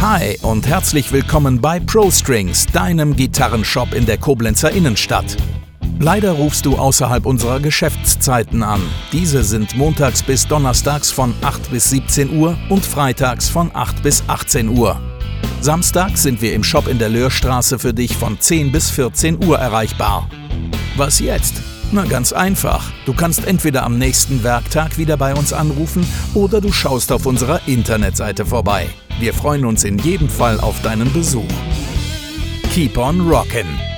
Hi und herzlich willkommen bei ProStrings, deinem Gitarrenshop in der Koblenzer Innenstadt. Leider rufst du außerhalb unserer Geschäftszeiten an. Diese sind montags bis donnerstags von 8 bis 17 Uhr und freitags von 8 bis 18 Uhr. Samstags sind wir im Shop in der Löhrstraße für dich von 10 bis 14 Uhr erreichbar. Was jetzt? Na, ganz einfach. Du kannst entweder am nächsten Werktag wieder bei uns anrufen oder du schaust auf unserer Internetseite vorbei. Wir freuen uns in jedem Fall auf deinen Besuch. Keep on rockin'!